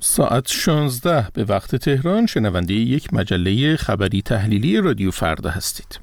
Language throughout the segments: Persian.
ساعت 16 به وقت تهران شنونده یک مجله خبری تحلیلی رادیو فردا هستید.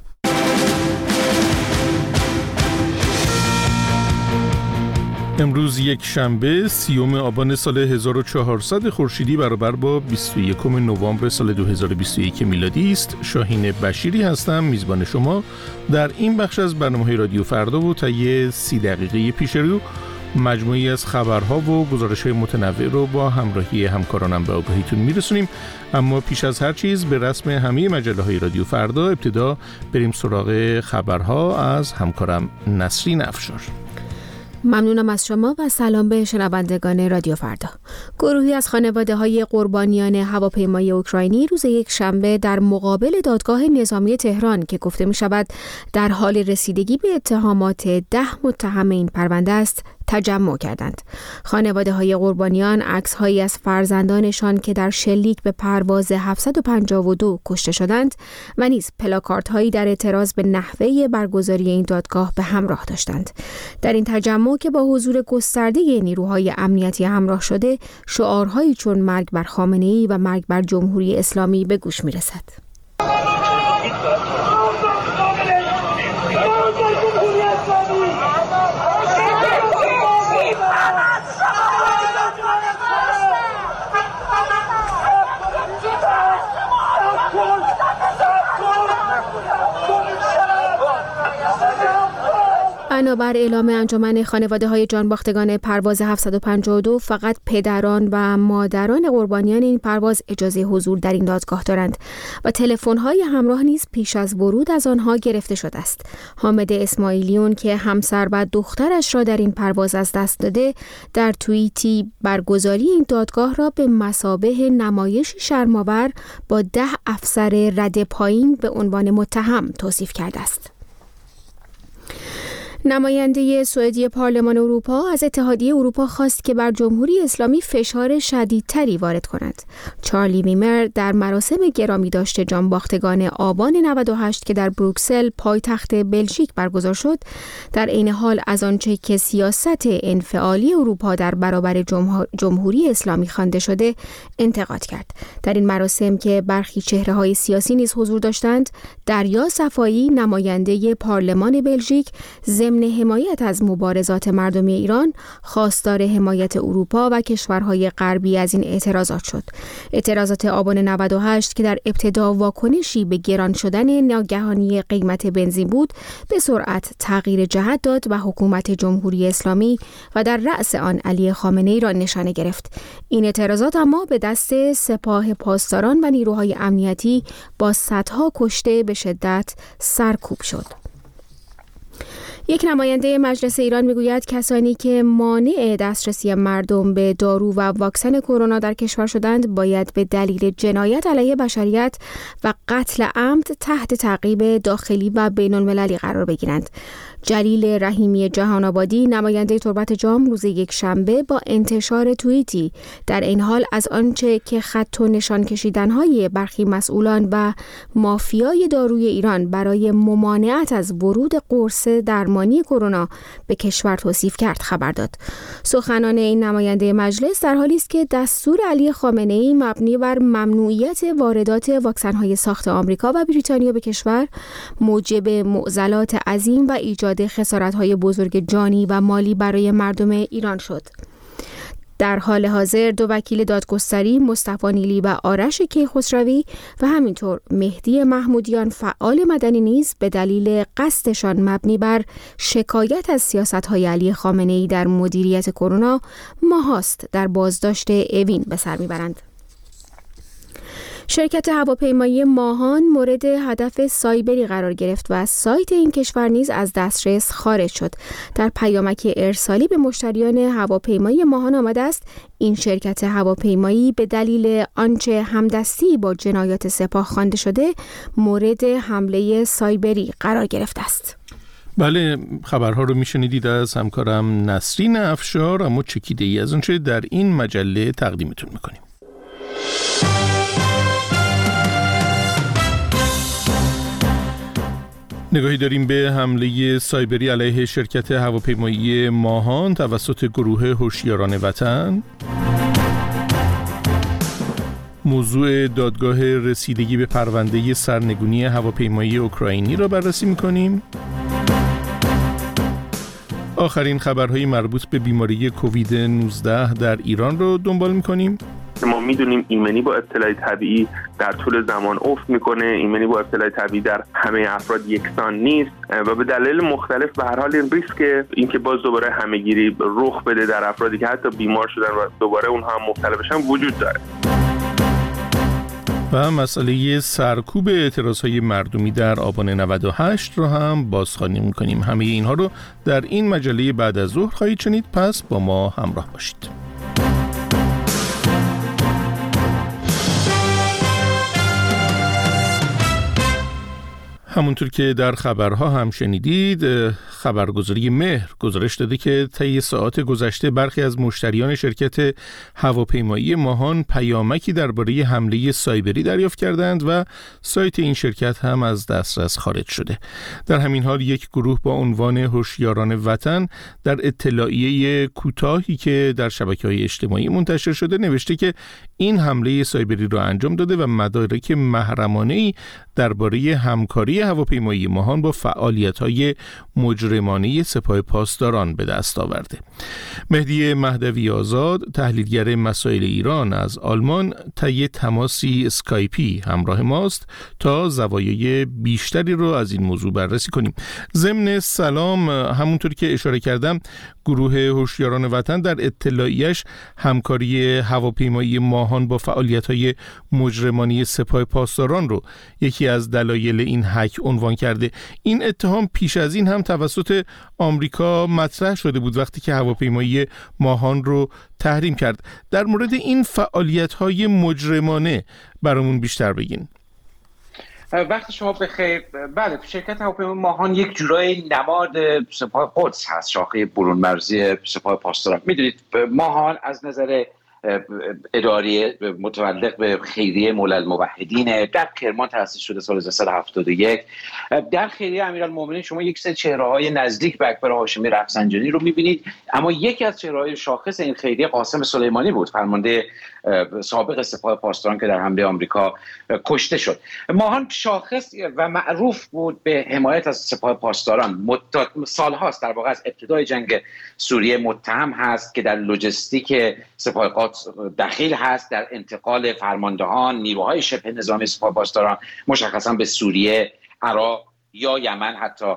امروز یک شنبه 30 آبان سال 1400 خورشیدی برابر با 21 نوامبر سال 2021 میلادی است. شاهین بشیری هستم، میزبان شما در این بخش از برنامه‌های رادیو فردا و طی 30 دقیقه پیش رو مجموعی از خبرها و گزارش‌های متنوع رو با همراهی همکارانم به آگاهیتون میرسونیم. اما پیش از هر چیز به رسم همه مجله‌های رادیو فردا ابتدا بریم سراغ خبرها از همکارم نسرین افشار. ممنونم از شما و سلام به شنوندگان رادیو فردا. گروهی از خانواده‌های قربانیان هواپیمای اوکراینی روز یک شنبه در مقابل دادگاه نظامی تهران که گفته می‌شود در حال رسیدگی به اتهامات 10 متهم این پرونده است، تجمع کردند. خانواده‌های قربانیان عکس‌هایی از فرزندانشان که در شلیک به پرواز 752 کشته شدند و نیز پلاکاردهایی در اعتراض به نحوه برگزاری این دادگاه به همراه داشتند. در این تجمع که با حضور گسترده نیروهای امنیتی همراه شده، شعارهایی چون مرگ بر خامنه‌ای و مرگ بر جمهوری اسلامی به گوش می‌رسد. بنابر اعلام انجمن خانواده‌های جانباختگان پرواز 752 فقط پدران و مادران قربانیان این پرواز اجازه حضور در این دادگاه دارند و تلفن‌های همراه نیز پیش از ورود از آنها گرفته شده است. حامد اسماعیلیون که همسر و دخترش را در این پرواز از دست داده، در توییتی برگزاری این دادگاه را به مثابه نمایشی شرم‌آور با 10 افسر رده پایین به عنوان متهم توصیف کرده است. نماینده سوئدی پارلمان اروپا از اتحادیه اروپا خواست که بر جمهوری اسلامی فشار شدیدتری وارد کند. چارلی میمر در مراسم گرامی داشته جانباختگان آبان 98 که در بروکسل پایتخت بلژیک برگزار شد، در عین حال از آنچه که سیاست انفعالی اروپا در برابر جمهوری اسلامی خوانده شده انتقاد کرد. در این مراسم که برخی چهره‌های سیاسی نیز حضور داشتند، دریا صفایی نماینده پارلمان بلژیک ضمن حمایت از مبارزات مردمی ایران خواستار حمایت اروپا و کشورهای غربی از این اعتراضات شد. اعتراضات آبان 98 که در ابتدا واکنشی به گران شدن ناگهانی قیمت بنزین بود، به سرعت تغییر جهت داد و حکومت جمهوری اسلامی و در رأس آن علی خامنه‌ای را نشانه گرفت. این اعتراضات اما به دست سپاه پاسداران و نیروهای امنیتی با صدها کشته به شدت سرکوب شد. یک نماینده مجلس ایران میگوید کسانی که مانع دسترسی مردم به دارو و واکسن کرونا در کشور شدند باید به دلیل جنایت علیه بشریت و قتل عمد تحت تعقیب داخلی و بین‌المللی قرار بگیرند. جلیل رحیمی جهان‌آبادی نماینده تربت جام روز یک شنبه با انتشار توییتی در این حال از آنچه که خط و نشان کشیدن‌های برخی مسئولان و مافیای داروی ایران برای ممانعت از ورود قرص درمانی کرونا به کشور توصیف کرد خبر داد. سخنان این نماینده مجلس در حالی است که دستور علی خامنه‌ای مبنی بر ممنوعیت واردات واکسن‌های ساخت آمریکا و بریتانیا به کشور موجب معضلات عظیم و ایجاد خسارت‌های بزرگ جانی و مالی برای مردم ایران شد. در حال حاضر دو وکیل دادگستری مصطفی نیلی و آرش کیخسروی و همینطور مهدی محمودیان فعال مدنی نیز به دلیل قصدشان مبنی بر شکایت از سیاست‌های علی خامنه‌ای در مدیریت کرونا ماهاست در بازداشت اوین به سر میبرند. شرکت هواپیمایی ماهان مورد هدف سایبری قرار گرفت و سایت این کشور نیز از دسترس خارج شد. در پیامک ارسالی به مشتریان هواپیمایی ماهان آمده است این شرکت هواپیمایی به دلیل آنچه همدستی با جنایات سپاه خوانده شده مورد حمله سایبری قرار گرفته است. بله، خبرها رو میشنیدید از همکارم نسرین افشار، اما چکیده ای از اونچه در این مجله تقدیمتون میکنیم. نگاهی داریم به حمله سایبری علیه شرکت هواپیمایی ماهان توسط گروه هوشیاران وطن. موضوع دادگاه رسیدگی به پرونده سرنگونی هواپیمایی اوکراینی را بررسی می‌کنیم. آخرین خبرهای مربوط به بیماری کووید 19 در ایران رو دنبال می‌کنیم. ما میدونیم ایمنی با ابتلای طبیعی در طول زمان افت میکنه، ایمنی با ابتلای طبیعی در همه افراد یکسان نیست و به دلایل مختلف به هر حال این ریسک اینکه باز دوباره همه‌گیری رخ بده در افرادی که حتی بیمار شدن و دوباره اونها هم مبتلا بشن وجود داره. و مسئله سرکوب اعتراضهای مردمی در آبان 98 رو هم بازخوانی می‌کنیم. همه اینها رو در این مجله بعد از ظهر خواهید شنید، پس با ما همراه باشید. همونطور که در خبرها هم شنیدید، خبرگزاری مهر گزارش داده که طی ساعات گذشته برخی از مشتریان شرکت هواپیمایی ماهان پیامکی درباره حمله سایبری دریافت کردند و سایت این شرکت هم از دسترس خارج شده. در همین حال یک گروه با عنوان هوشیاران وطن در اطلاعیه کوتاهی که در شبکه‌های اجتماعی منتشر شده نوشته که این حمله سایبری را انجام داده و مدارک محرمانه‌ای درباره همکاری هواپیمایی ماهان با فعالیت‌های مجرمانه سپاه پاسداران به دست آورده. مهدی مهدوی آزاد، تحلیلگر مسائل ایران از آلمان، طی تماسی اسکایپی همراه ماست تا زوایای بیشتری رو از این موضوع بررسی کنیم. ضمن سلام، همونطور که اشاره کردم، گروه هوشیاران وطن در اطلاعیه‌اش همکاری هواپیمایی ماهان با فعالیت‌های مجرمانه سپاه پاسداران رو یکی از دلایل این هک عنوان کرده. این اتهام پیش از این هم توسط آمریکا مطرح شده بود وقتی که هواپیمایی ماهان رو تحریم کرد. در مورد این فعالیت‌های مجرمانه برامون بیشتر بگین. وقت شما بخیر. بله، شرکت هواپیمایی ماهان یک جورای نماد سپاه قدس هست، شاخه برون مرزی سپاه پاسداران. میدونید ماهان از نظر اداری متعلق به خیریه مولا الموحدین در کرمان تأسیس شده سال 1371. در خیریه امیرالمومنین شما یک سری چهره‌های نزدیک به اکبر هاشمی رفسنجانی رو می‌بینید، اما یکی از چهره‌های شاخص این خیریه قاسم سلیمانی بود، فرمانده سابق سپاه پاسداران که در حمله آمریکا کشته شد. ماهان شاخص و معروف بود به حمایت از سپاه پاسداران. سال‌هاست در واقع از ابتدای جنگ سوریه متهم هست که در لوجستیک سپاه قدس دخیل هست، در انتقال فرماندهان نیروهای شبه نظامی سپاه پاسداران مشخصا به سوریه، عراق یا یمن حتی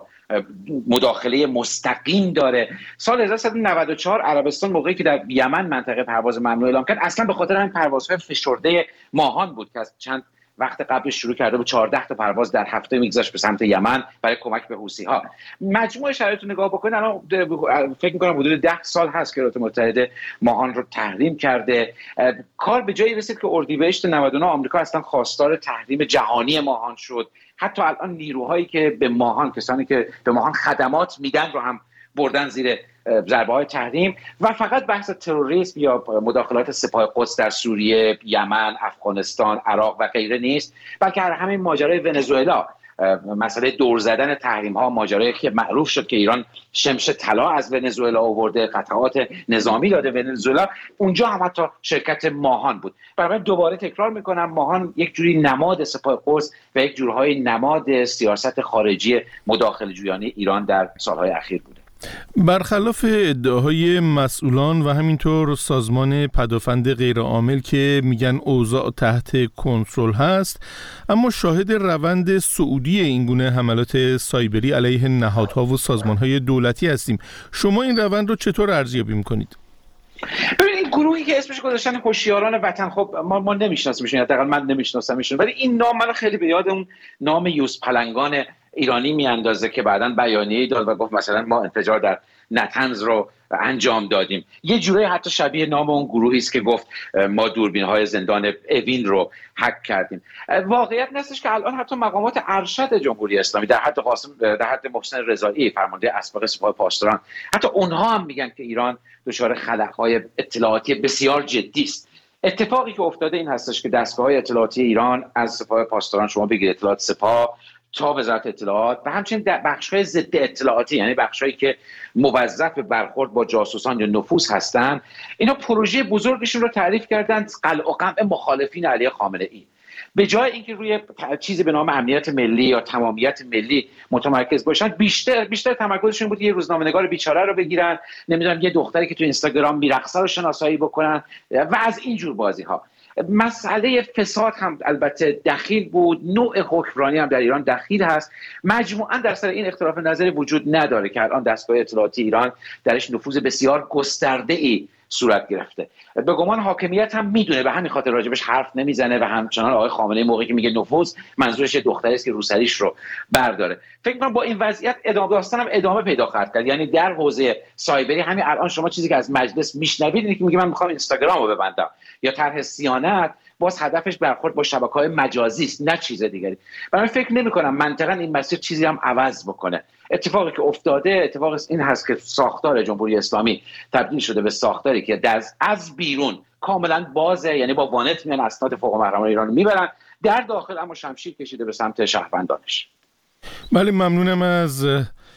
مداخله مستقیم داره. سال 1394 عربستان موقعی که در یمن منطقه پرواز ممنوع اعلام کرد، اصلا به خاطر همین پروازهای فشرده ماهان بود که از چند وقت قبلش شروع کرده بود 14 تا پرواز در هفته میگذاشت به سمت یمن برای کمک به حوثی‌ها. مجموع شرایط رو نگاه بکنید، الان فکر می‌کنم حدود 10 سال هست که ایالات متحده ماهان رو تحریم کرده. کار به جایی رسید که اردیبهشت 99 آمریکا اصلا خواستار تحریم جهانی ماهان شد. حتی الان نیروهایی که به ماهان، کسانی که به ماهان خدمات میدن رو هم بردن زیر ضربه‌های تحریم. و فقط بحث تروریسم یا مداخلات سپاه قدس در سوریه، یمن، افغانستان، عراق و غیره نیست، بلکه همین ماجرای ونزوئلا، مسئله دور زدن تحریم ها، ماجرایی که معروف شد که ایران شمش طلا از ونزوئلا آورده، قطعات نظامی داده ونزوئلا، اونجا هم حتی شرکت ماهان بود. برای دوباره تکرار میکنم، ماهان یک جوری نماد سپاه قدس و یک جورهای نماد سیاست خارجی مداخله جویانه ایران در سالهای اخیر بوده. برخلاف ادعاهای مسئولان و همینطور سازمان پدافند غیرعامل که میگن اوضاع تحت کنترل هست، اما شاهد روند صعودی اینگونه حملات سایبری علیه نهادها و سازمانهای دولتی هستیم. شما این روند رو چطور ارزیابی میکنید؟ ببینید، گروهی که اسمش گذاشتن هوشیاران وطن، خب ما نمیشناسیمشون، حداقل من نمیشناسمشون، ولی این نام منو خیلی به یاد اون نام یوز پلنگان ایرانی میاندازه که بعداً بیانیه‌ای داد و گفت مثلا ما انفجار در نتنز رو انجام دادیم. یه جوری حتی شبیه نام اون گروهی است که گفت ما دوربین‌های زندان اوین رو هک کردیم. واقعیت نستش که الان حتی مقامات ارشد جمهوری اسلامی در حد محسن رضایی، فرمانده اسبق سپاه پاسداران، حتی اونها هم میگن که ایران دچار خلأهای اطلاعاتی بسیار جدی است. اتفاقی که افتاده این هستش که دستگاه‌های اطلاعاتی ایران از سپاه پاسداران، شما بگید اطلاعات سپاه، تا وزارت اطلاعات و همچنین بخش‌های ضد اطلاعاتی، یعنی بخش‌هایی که موظف به برخورد با جاسوسان یا نفوذ هستند، اینا پروژه بزرگشون رو تعریف کردن قلع و قمع مخالفین علیه خامنه‌ای. به جای اینکه روی چیزی به نام امنیت ملی یا تمامیت ملی متمرکز باشن، بیشتر تمرکزشون بود یه روزنامه‌نگار بیچاره رو بگیرن، نمیدونم یه دختری که تو اینستاگرام میرقصه رو شناسایی بکنن و از این جور بازی‌ها. مسئله فساد هم البته دخیل بود، نوع حکمرانی هم در ایران دخیل هست. مجموعاً در سر این اختلاف نظری وجود نداره که الان دستگاه اطلاعاتی ایران درش نفوذ بسیار گسترده‌ای صورت گرفته. به گمان حاکمیت هم میدونه، به همین خاطر راجبش حرف نمیزنه و همچنان آقای خامنه‌ای موقعی که میگه نفوذ منظورش دختری است که روسریش رو برداره. فکر کنم با این وضعیت ادامه داستان هم ادامه پیدا خواهد کرد. یعنی در حوزه سایبری همین الان شما چیزی که از مجلس میشنوید اینه که میگه من میخوام اینستاگرام رو ببندم، یا طرح صیانت، باز هدفش برخورد با شبکه‌های مجازی است نه چیز دیگری. من فکر نمی‌کنم منطقاً این مسیر چیزی هم عوض بکنه. اتفاقی که افتاده اتفاق این هست که ساختار جمهوری اسلامی تبدیل شده به ساختاری که از بیرون کاملا بازه، یعنی با وانت میان اسناد فوق محرمانه ایران رو میبرن، در داخل اما شمشیر کشیده به سمت شهروندانش. بله، ممنونم از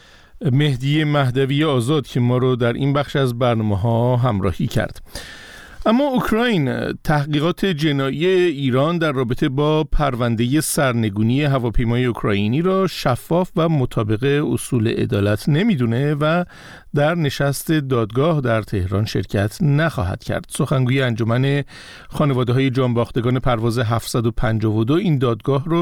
مهدی مهدوی آزاد که ما رو در این بخش از برنامه‌ها همراهی کرد. اما اوکراین تحقیقات جنایی ایران در رابطه با پرونده سرنگونی هواپیمای اوکراینی را شفاف و مطابق اصول عدالت نمیدونه و در نشست دادگاه در تهران شرکت نخواهد کرد. سخنگوی انجمن خانواده‌های جانباختگان پرواز 752 این دادگاه رو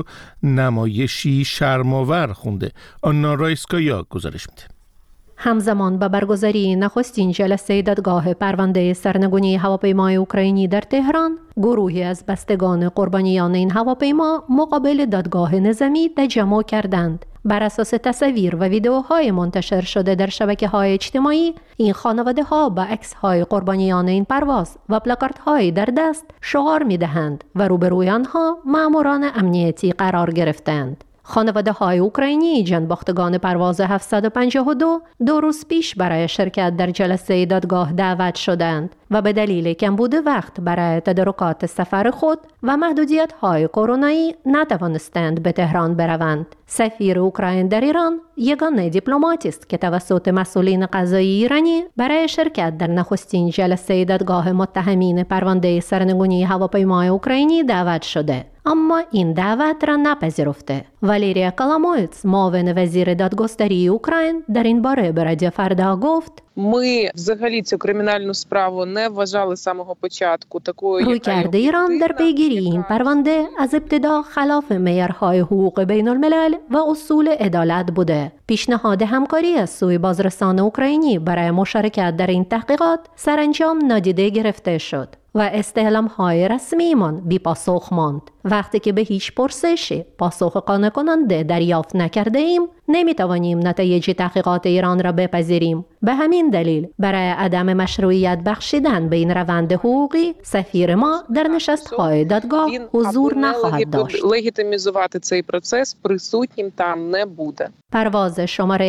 نمایشی شرم‌آور خونده. آنا رایسکایا گزارش میده. همزمان با برگزاری نخستین جلسه دادگاه پرونده سرنگونی هواپیمای اوکراینی در تهران، گروهی از بستگان قربانیان این هواپیما مقابل دادگاه نظامی تجمع کردند. بر اساس تصاویر و ویدیوهای منتشر شده در شبکه‌های اجتماعی، این خانواده‌ها با عکس‌های قربانیان این پرواز و پلاکاردهای در دست شعار می‌دهند و روبروی آنها ماموران امنیتی قرار گرفتند. خانواده‌های اوکراینی جانباختگان پرواز 752 دو روز پیش برای شرکت در جلسه دادگاه دعوت شدند و به دلیل کمبود وقت برای تدارکات سفر خود و محدودیت‌های کرونایی نتوانستند به تهران بروند. سفیر اوکراین در ایران یگانه دیپلماتی است که توسط مسئولین قضایی ایرانی برای شرکت در نخستین جلسه دادگاه متهمین پرونده سرنگونی هواپیمای اوکراینی دعوت شده، اما این دعوت را نپذیرفته. والерія Коломоєць، معاون وزیر دادگستری اوکراین، در این باره به رادیو فردا گفت: Ми взагалі цю кримінальну справу не вважали з самого початку такою. رویکرد ایران در پیگیری این پرونده از ابتدا خلاف معیارهای حقوق بین الملل و اصول عدالت بوده. پیشنهاد همکاری از سوی بازرسان اوکراینی برای مشارکت در این تحقیقات سرانجام نادیده گرفته شد و استعلام‌های رسمیمان بی پاسخ ماند. وقتی که به هیچ پرسشی پاسخ قانع کننده دریافت نکرده ایم، نمیتوانیم نتایج تحقیقات ایران را بپذیریم. به همین دلیل برای عدم مشروعیت بخشیدن به این روند حقوقی، سفیر ما در نشست‌های دادگاه حضور نخواهد داشت. لегітимізувати цей процес присутнім там не буде. پرواز شماره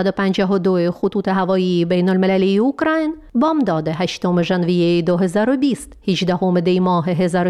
752 خطوط هوایی بین المللی اوکراین بامداد 8 ژانویه 2020 18 دی ماه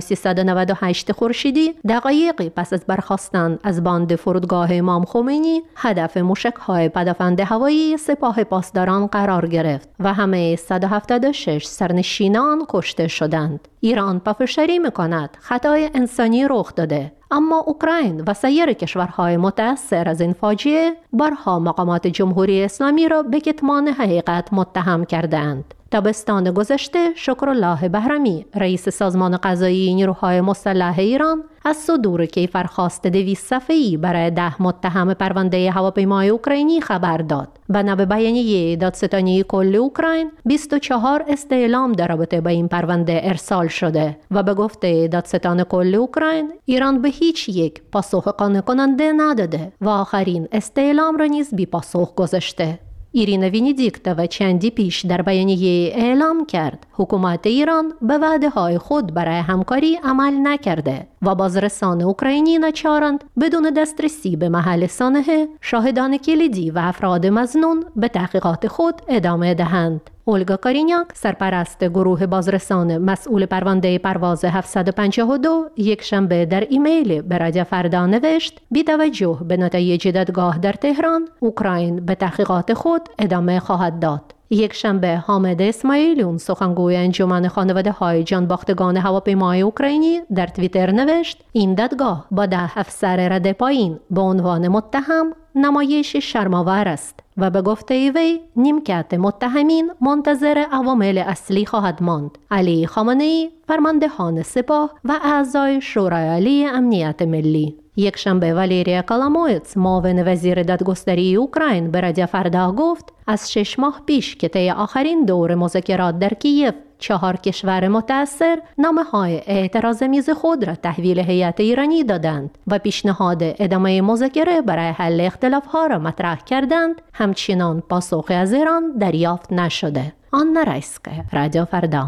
1398 خورشیدی، دقایقی پس از برخاستن از باند فرودگاه امام خمینی، هدف موشک‌های پدافند هوایی سپاه پاسداران قرار گرفت و همه 176 سرنشینان کشته شدند. ایران پافشاری می‌کند خطای انسانی رخ داده، اما اوکراین و سایر کشورهای متأثر از این فاجعه بارها مقامات جمهوری اسلامی را به کتمان حقیقت متهم کردند. تابستان گذشته شکرالله بهرمی، رئیس سازمان قضایی نیروهای مسلح ایران، از صدور کیفرخواست 200 صفحه‌ای برای 10 متهم پرونده هواپیمای اوکراینی خبر داد. بنا به بیانیه دادستانی کل اوکراین، 24 استعلام در رابطه با این پرونده ارسال شده و به گفته دادستان کل اوکراین، ایران به هیچ یک پاسخ قانع کننده نداده و آخرین استعلام را نیز بی پاسخ گذاشته. ایرینا وینیدیکتووا چندی پیش در بیانیه اعلام کرد حکومت ایران به وعده‌های خود برای همکاری عمل نکرده و بازرسان اوکراینی ناچارند بدون دسترسی به محل سانحه، شاهدان کلیدی و افراد مظنون به تحقیقات خود ادامه دهند. اولگا کارینیاک، سرپرست گروه بازرسان مسئول پرونده پرواز 752، یک شنبه در ایمیل به رادیو فردا نوشت: بی توجه به نتایج دادگاه در تهران، اوکراین به تحقیقات خود ادامه خواهد داد. یک شنبه حامد اسماعیلیون، سخنگوی انجمن خانواده‌های جانباختگان هواپیمای اوکراینی، در توییتر نوشت: این دادگاه با 10 افسر رده پایین به عنوان متهم نمایش شرم‌آور است و به گفته وی نیمکت متهمین منتظر عوامل اصلی خواهد ماند. علی خامنه‌ای، فرماندهان سپاه و اعضای شورای عالی امنیت ملی. یک شنبه والریا کالامویتس، معاون وزیر دادگستری اوکراین، به رادیو فردا گفت: از 6 ماه پیش که طی آخرین دور مذاکرات در کیف 4 کشور متأثر نامه‌های اعتراض میز خود را تحویل هیئت ایرانی دادند و پیشنهاد ادامه مذاکره برای حل اختلاف‌ها را مطرح کردند، همچنان پاسخی از ایران دریافت نشده. آنا رایسکا، رادیو فردا.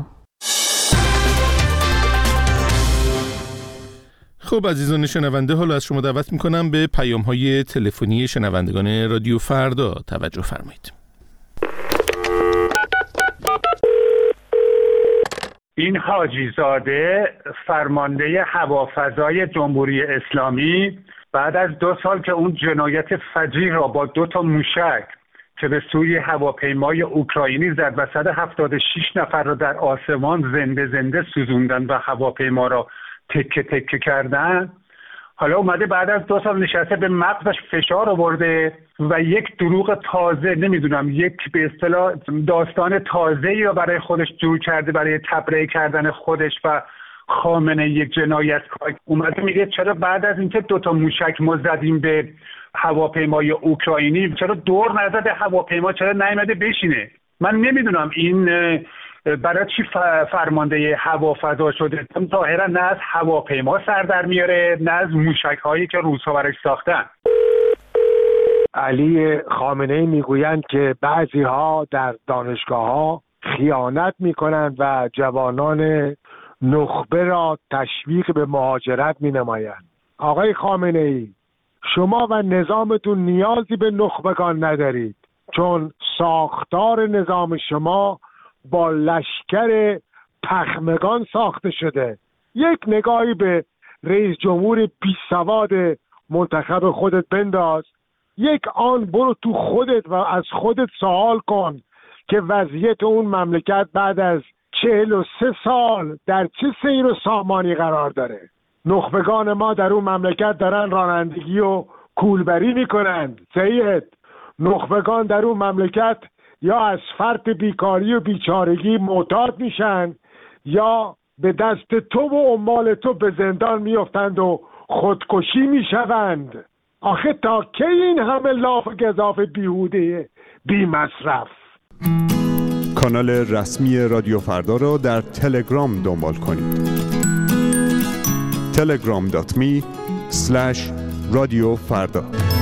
خب عزیزان شنونده، حالا از شما دعوت میکنم به پیام‌های تلفنی شنوندگان رادیو فردا توجه فرمایید. این حاجی زاده، فرمانده هوافضای جمهوری اسلامی، بعد از 2 سال که اون جنایت فجیع را با 2 موشک که به سوی هواپیمای اوکراینی زد و 176 نفر را در آسمان زنده سوزوندن و هواپیما را تکه تکه کردن، حالا اومده بعد از 2 سال نشسته به مغزش فشار آورده و یک دروغ تازه، نمیدونم، یک به اصطلاح داستان تازه‌ای را برای خودش جور کرده برای تبرئه کردن خودش و خامنه، یک جنایتکار. اومده میگه چرا بعد از اینکه 2 موشک ما زدیم به هواپیمای اوکراینی، چرا دور نزده هواپیما، چرا نیامده بشینه؟ من نمیدونم این برای چی فرمانده هوافضا شده. ظاهرا نه از هواپیما سر در میاره، نه از موشک هایی که روس‌ها برایش ساختن. علی خامنه‌ای میگویند که بعضی ها در دانشگاه ها خیانت میکنند و جوانان نخبه را تشویق به مهاجرت مینمایند. آقای خامنه‌ای، شما و نظامتون نیازی به نخبگان ندارید، چون ساختار نظام شما با لشکر پخمگان ساخته شده. یک نگاهی به رئیس جمهور بی‌سواد منتخب خودت بنداز، یک آن برو تو خودت و از خودت سوال کن که وضعیت اون مملکت بعد از 43 سال در چه سیر و سامانی قرار داره. نخبگان ما در اون مملکت دارن رانندگی و کولبری میکنند. سید، نخبگان در اون مملکت یا از فرط بیکاری و بیچارگی معتاد میشن یا به دست تو و عمال تو به زندان میافتند و خودکشی میشوند. آخه تا کی این همه لاف و گزاف بیهوده بی مصرف؟ کانال رسمی رادیو فردا را در تلگرام دنبال کنید. telegram.me/رادیوفردا.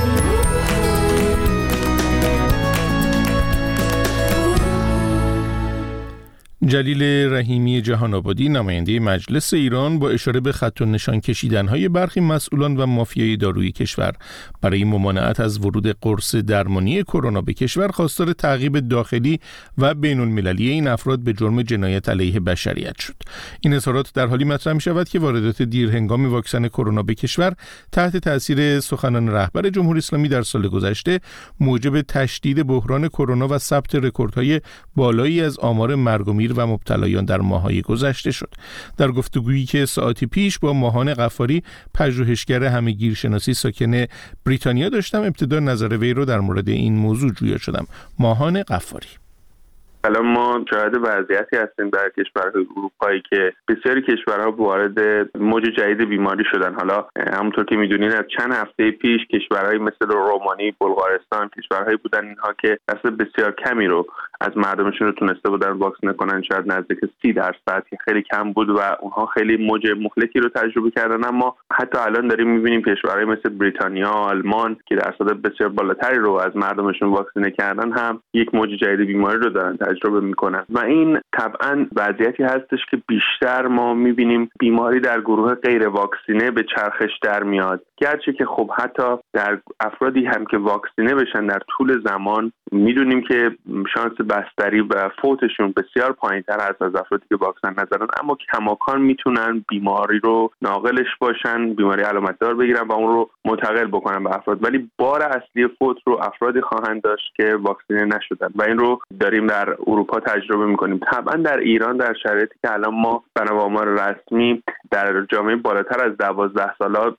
جلیل رحیمی جهان آبادی، نماینده مجلس ایران، با اشاره به خط و نشان کشیدن‌های برخی مسئولان و مافیای دارویی کشور برای ممانعت از ورود قرص درمانی کرونا به کشور، خواستار تعقیب داخلی و بین‌المللی این افراد به جرم جنایت علیه بشریت شد. این اظهارات در حالی مطرح می‌شود که واردات دیرهنگام واکسن کرونا به کشور تحت تأثیر سخنان رهبر جمهوری اسلامی در سال گذشته موجب تشدید بحران کرونا و ثبت رکوردهای بالایی از آمار مرگ و میر و مبتلایان در ماه‌های گذشته شد. در گفتگویی که ساعتی پیش با ماهان غفاری، پژوهشگر همه‌گیرشناسی ساکن بریتانیا داشتم، ابتدا نظر وی رو در مورد این موضوع جویا شدم. ماهان غفاری: الان ما شاهد وضعیتی هستیم در کشورهای اروپایی که بسیاری کشورها وارد موج جدید بیماری شدن. حالا همونطور که میدونین از چند هفته پیش کشورهای مثل رومانی، بلغارستان، کشورهایی بودن اینها که دست بسیار کمی رو از مردمشون رو تونسته بودن واکسینه کنن، شاید نزدیک 30% که خیلی کم بود و اونها خیلی موج مهلکی رو تجربه کردن. اما حتی الان داریم میبینیم کشورهای مثل بریتانیا، آلمان که درصد بسیار بالاتری رو از مردمشون واکسینه کردن هم یک موج جدید بیماری رو دارن تجربه میکنن و این طبعا وضعیتی هستش که بیشتر ما میبینیم بیماری در گروه غیر واکسینه به چرخش در میاد، گرچه که خب حتی در افرادی هم که واکسینه بشن در طول زمان میدونیم که شانس بستری و فوتشون بسیار پایین‌تر هست از افرادی که واکسن نزدن، اما کماکان میتونن بیماری رو ناقلش باشن، بیماری علامت دار بگیرن و اون رو منتقل بکنن به افراد، ولی بار اصلی فوت رو افرادی خواهند داشت که واکسینه نشدن و این رو داریم در اروپا تجربه میکنیم. طبعا در ایران در شرایطی که الان ما بنا به آمار رسمی در جامعه بالاتر از 12 ساله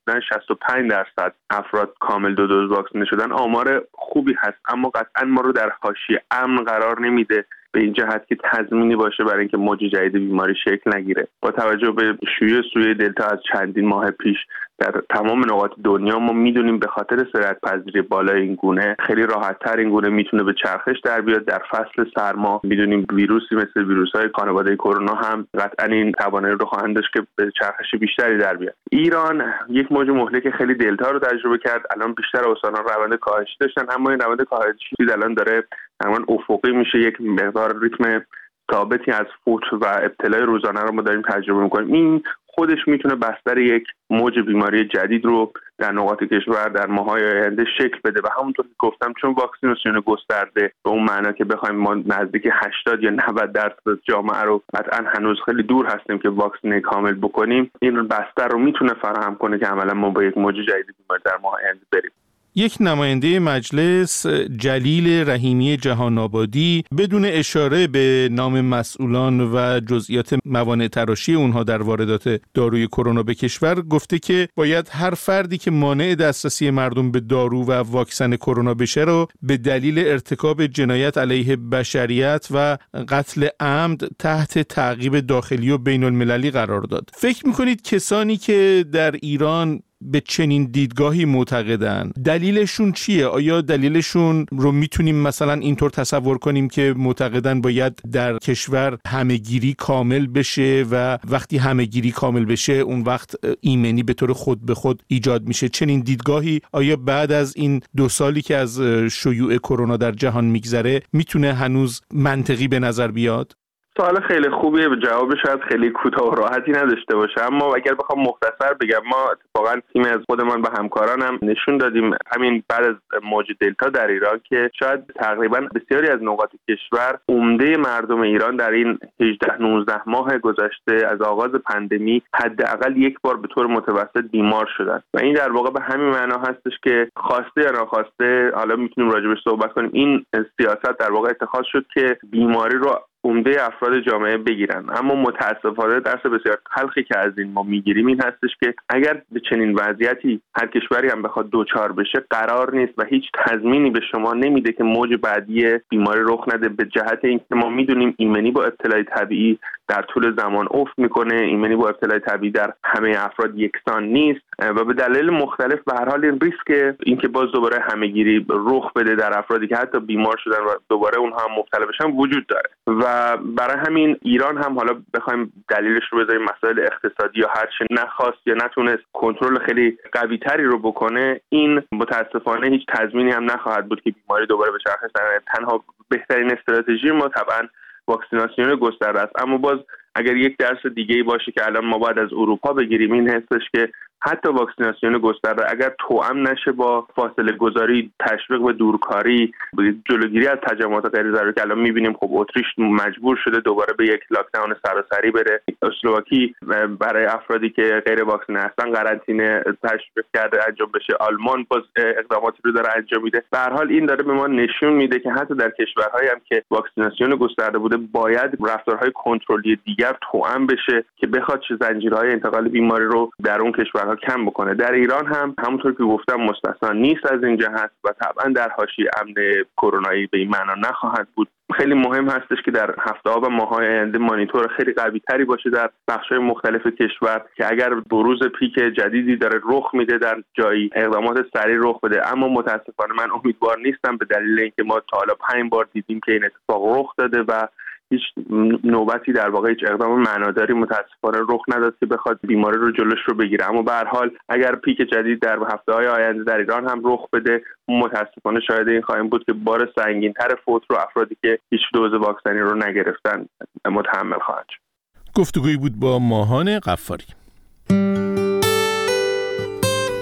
65% افراد کامل 2 دوز واکسینه شدن، آمار خوبی هست، اما قطعا ما رو در حاشیه امن قرار نمیده به این جهت که تضمینی باشه برای اینکه موج جدید بیماری شکل نگیره. با توجه به شیوع سویه دلتا از چندین ماه پیش در تمام نقاط دنیا ما میدونیم به خاطر سرعت‌پذیری بالای این گونه خیلی راحت‌تر این گونه میتونه به چرخش در بیاد. در فصل سرما میدونیم ویروسی مثل ویروس‌های خانواده کرونا هم قطعاً این توانایی رو خواهند داشت که به چرخش بیشتری در بیاد. ایران یک موج مهلک خیلی دلتا رو تجربه کرد، الان بیشتر استان‌ها روند کاهشی داشتن، اما این روند کاهشی الان داره تقریباً افقی میشه، یک مقدار ریتم ثابتی از فوت و ابتلای روزانه رو ما داریم تجربه می‌کنیم. این خودش میتونه بستر یک موج بیماری جدید رو در نقاط کشور در ماه‌های آینده شکل بده و همونطور که گفتم چون واکسیناسیون گسترده به اون معنا که بخوایم ما نزدیک 80 یا 90% جامعه رو قطعا هنوز خیلی دور هستیم که واکسینه کامل بکنیم، این بستر رو میتونه فراهم کنه که عملا ما با یک موج جدید بیماری در ماه آینده بریم. یک نماینده مجلس جلیل رحیمی جهان آبادی بدون اشاره به نام مسئولان و جزئیات موانع تراشی اونها در واردات داروی کرونا به کشور گفته که باید هر فردی که مانع دسترسی مردم به دارو و واکسن کرونا بشه رو به دلیل ارتکاب جنایت علیه بشریت و قتل عمد تحت تعقیب داخلی و بین المللی قرار داد. فکر میکنید کسانی که در ایران به چنین دیدگاهی معتقدن دلیلشون چیه؟ آیا دلیلشون رو میتونیم مثلا اینطور تصور کنیم که معتقدن باید در کشور همه‌گیری کامل بشه و وقتی همه‌گیری کامل بشه اون وقت ایمنی به طور خود به خود ایجاد میشه؟ چنین دیدگاهی آیا بعد از این 2 سالی که از شیوع کرونا در جهان میگذره میتونه هنوز منطقی به نظر بیاد؟ سوال خیلی خوبیه، جواب شاید خیلی کوتاه و راحتی نداشته باشه، اما اگر بخوام مختصر بگم ما اتفاقا تیم از خودمان و همکارانم نشون دادیم همین بعد از موج دلتا در ایران که شاید تقریبا بسیاری از نقاط کشور عمده مردم ایران در این 18-19 ماه گذشته از آغاز پاندمی حداقل یک بار به طور متوسط بیمار شدن و این در واقع به همین معنا هستش که خواسته یا ناخواسته، حالا میتونیم راجعش صحبت کنیم، این سیاست در واقع اتخاذ شد که بیماری رو عمده افراد جامعه بگیرن. اما متاسفانه درس بسیار تلخی که از این ما میگیریم این هستش که اگر به چنین وضعیتی هر کشوری هم بخواد دوچار بشه قرار نیست و هیچ تضمینی به شما نمیده که موج بعدی بیماری رخ نده، به جهت اینکه ما میدونیم ایمنی با ابتلای طبیعی در طول زمان افت میکنه، ایمنی با ابتلای طبیعی در همه افراد یکسان نیست و به دلایل مختلف به هر حال این ریسک اینکه باز دوباره همه‌گیری رخ بده در افرادی که حتی بیمار شدن و دوباره اونها هم مبتلا بشن وجود داره و برای همین ایران هم حالا بخوایم دلیلش رو بذاریم مسائل اقتصادی یا هر چه نخواست یا نتونست کنترل خیلی قوی تری رو بکنه، این متاسفانه هیچ تضمینی هم نخواهد بود که بیماری دوباره به چرخش درآید. تنها بهترین استراتژی ما طبعا واکسیناسیون گسترده است، اما باز اگر یک درس دیگه‌ای باشه که الان ما باید از اروپا بگیریم این هستش که حتی واکسیناسیون گسترده اگر توأم نشه با فاصله گذاری، تشویق به دورکاری، جلوگیری از تجمعات غیر ضروری که الان می‌بینیم خب اتریش مجبور شده دوباره به یک لاکداون سراسری بره، اسلواکی برای افرادی که غیر واکسینه هستن قرنطینه تشویق کرده انجام بشه، آلمان باز اقداماتی رو داره انجام میده. به هر حال این داره به ما نشون میده که حتی در کشورهایی هم که واکسیناسیون گسترده بوده باید رفتارهای کنترلی دیگر توأم بشه که بخواد چه زنجیرهای انتقال بیماری رو در اون کشورها کم بکنه. در ایران هم همونطور که گفتم مستثنا نیست از این جهت و طبعا در حاشیه امن کرونایی به این معنا نخواهد بود. خیلی مهم هستش که در هفته‌ها و ماه‌های آینده مانیتور خیلی قوی‌تری باشه در بخش‌های مختلف کشور که اگر بروز پیک جدیدی داره رخ میده در جایی اقدامات سریع رخ بده، اما متاسفانه من امیدوار نیستم به دلیل اینکه ما تا حالا 5 بار دیدیم که این اتفاق رخ داده و هیچ نوبتی در واقع هیچ اقدام معناداری متاسفانه رخ نداد که بخواد بیماری رو جلوش رو بگیره. اما به هر حال اگر پیک جدید در هفته‌های آینده در ایران هم رخ بده متاسفانه شاهد این خواهیم بود که بار سنگین‌تر فوت رو افرادی که هیچ دوز واکسنی رو نگرفتن متحمل خواهند شد. گفتگویی بود با ماهان غفاری.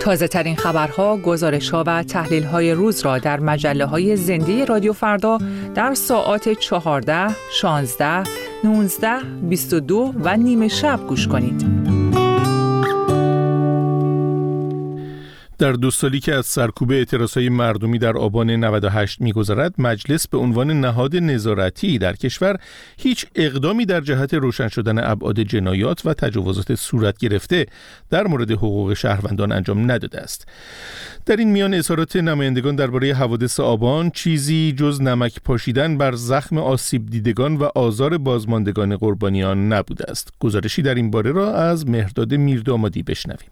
تازه ترین خبرها، گزارش‌ها و تحلیل‌های روز را در مجله‌های زنده رادیو فردا در ساعات 14، 16، 19، 22 و نیم شب گوش کنید. در 2 سالی که از سرکوب اعتراضهای مردمی در آبان 98 می‌گذرد، مجلس به عنوان نهاد نظارتی در کشور هیچ اقدامی در جهت روشن شدن ابعاد جنایات و تجاوزات صورت گرفته در مورد حقوق شهروندان انجام نداده است. در این میان اظهارات نمایندگان درباره حوادث آبان چیزی جز نمک پاشیدن بر زخم آسیب دیدگان و آزار بازماندگان قربانیان نبوده است. گزارشی در این باره را از مهرداد میردامادی بشنویم.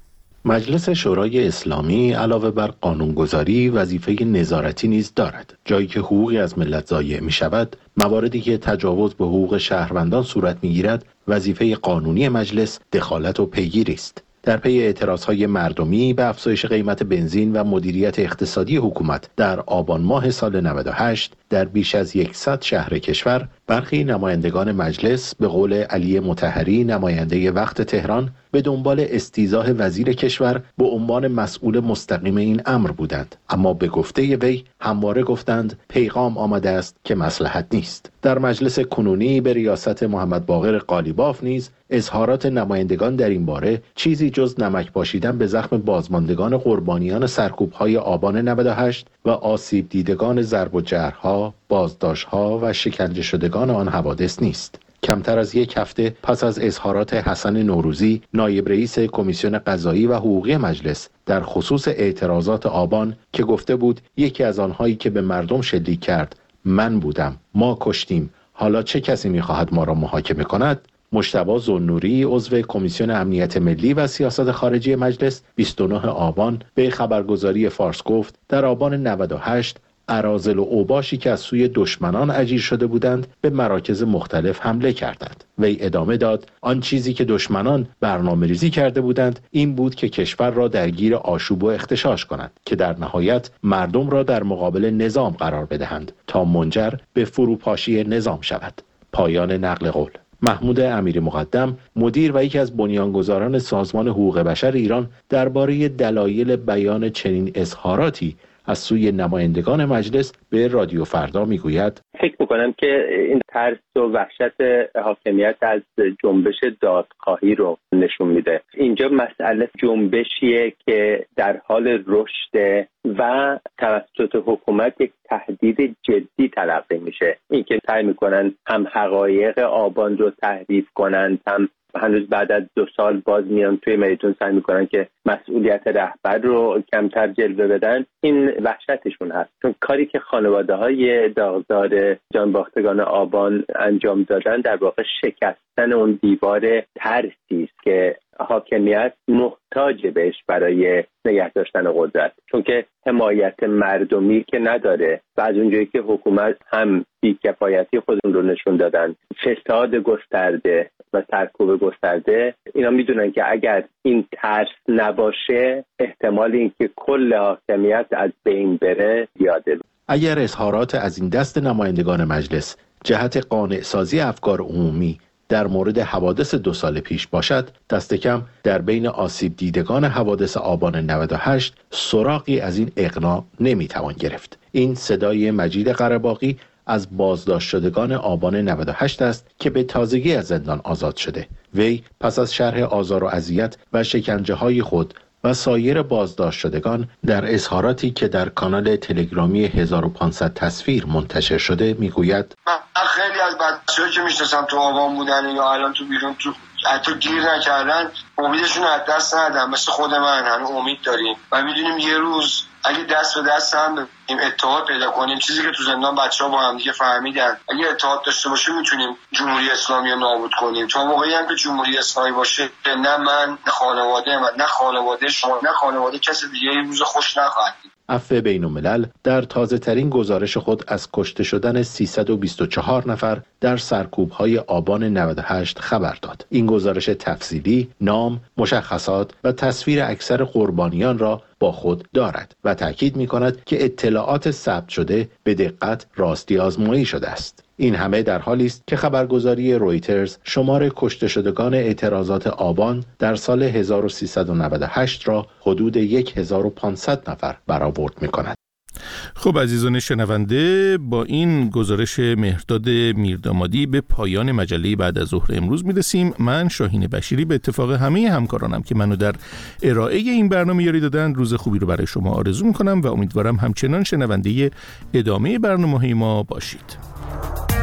مجلس شورای اسلامی علاوه بر قانونگذاری وظیفه نظارتی نیز دارد. جایی که حقوقی از ملت ضایع می شود، مواردی که تجاوز به حقوق شهروندان صورت می گیرد، وظیفه قانونی مجلس دخالت و پیگیری است. در پی اعتراضهای مردمی به افزایش قیمت بنزین و مدیریت اقتصادی حکومت در آبان ماه سال 98 در بیش از 100 شهر کشور، برخی نمایندگان مجلس به قول علی مطهری نماینده وقت تهران به دنبال استیضاح وزیر کشور به عنوان مسئول مستقیم این امر بودند، اما به گفته وی همواره گفتند پیغام آمده است که مصلحت نیست. در مجلس کنونی به ریاست محمد باقر قالیباف نیز اظهارات نمایندگان در این باره چیزی جز نمک پاشیدن به زخم بازماندگان قربانیان سرکوب‌های آبان 98 و آسیب دیدگان ضرب و جرح‌ها، بازداشت‌ها و شکنجه شدگان آن حوادث نیست. کمتر از 1 هفته پس از اظهارات حسن نوروزی، نایب رئیس کمیسیون قضایی و حقوقی مجلس در خصوص اعتراضات آبان که گفته بود یکی از آنهایی که به مردم شلیک کرد من بودم، ما کشتیم، حالا چه کسی می‌خواهد ما را محاکمه کند؟ مجتبی ذوالنوری عضو کمیسیون امنیت ملی و سیاست خارجی مجلس 29 آبان به خبرگزاری فارس گفت در آبان 98 اراذل و اوباشی که از سوی دشمنان اجیر شده بودند به مراکز مختلف حمله کردند. وی ادامه داد آن چیزی که دشمنان برنامه‌ریزی کرده بودند این بود که کشور را درگیر آشوب و اغتشاش کنند که در نهایت مردم را در مقابل نظام قرار بدهند تا منجر به فروپاشی نظام شود. پایان نقل قول. محمود امیری مقدم، مدیر و یکی از بنیانگذاران سازمان حقوق بشر ایران، درباره دلایل بیان چنین اظهاراتی از سوی نمایندگان مجلس به رادیو فردا میگوید فکر میکنم که این ترس و وحشت حاکمیت از جنبش دادخواهی رو نشون میده. اینجا مسئله جنبشیه که در حال رشد و توسط حکومت یک تهدید جدی تلقی میشه. این که سعی میکنن هم حقایق آبان رو تحریف کنن، هم هنوز بعد از 2 سال باز میان توی میدون سعی میکنن که مسئولیت رهبر رو کمتر جلوه بدن. این وحشتشون هست، چون کاری که خانواده‌های داغدار جانباختگان آبان انجام دادن در واقع شکستن اون دیوار ترسی است که حاکمیت محتاج بهش برای نگه داشتن قدرت، چون که حمایت مردمی که نداره و از اونجایی که حکومت هم بی‌کفایتی خودشون رو نشون دادن، فساد گسترده و سرکوب گسترده، اینا میدونن که اگر این ترس نباشه احتمال اینکه کل حاکمیت از بین بره زیاده. اگر اظهارات از این دست نمایندگان مجلس جهت قانع سازی افکار عمومی در مورد حوادث 2 سال پیش باشد، دست کم در بین آسیب دیدگان حوادث آبان 98 سراغی از این اقناع نمیتوان گرفت. این صدای مجید قره‌باغی از بازداشت شدگان آبان 98 است که به تازگی از زندان آزاد شده. وی پس از شرح آزار و اذیت و شکنجه‌های خود و سایر بازداشت شدگان در اظهاراتی که در کانال تلگرامی 1500 تصویر منتشر شده میگوید من خیلی از بچه‌هایی که میشناسم تو آبان بودن یا الان تو بیرون تو حتی گیر نکردن امیدشون از دست ندادن، مثل خود من هنوز امید داریم و میدونیم یه روز اگه دست به دست هم بدیم، اتحاد پیدا کنیم، چیزی که تو زندان بچه‌ها با هم دیگه فهمیدن، اگه اتحاد داشته باشیم میتونیم جمهوری اسلامی رو نابود کنیم. تا موقعی هم که جمهوری اسلامی باشه نه من نه خانواده من نه خانواده شما نه خانواده کسی دیگه این روز خوش نخواهد دید. عفو بین‌الملل در تازه ترین گزارش خود از کشته شدن 324 نفر در سرکوب‌های آبان 98 خبر داد. این گزارش تفصیلی نام، مشخصات و تصویر اکثر قربانیان را با خود دارد و تاکید می‌کند که اطلاعات ثبت شده به دقت راستی آزمایی شده است. این همه در حالی است که خبرگزاری رویترز شمار کشته شدگان اعتراضات آبان در سال 1398 را حدود 1500 نفر برآورد می‌کند. خب عزیزان شنونده، با این گزارش مهرداد میردامادی به پایان مجله بعد از ظهر امروز میرسیم. من شاهین بشیری به اتفاق همه همکارانم که منو در ارائه این برنامه یاری دادن روز خوبی رو برای شما آرزو میکنم و امیدوارم همچنان شنونده ادامه برنامه‌های ما باشید.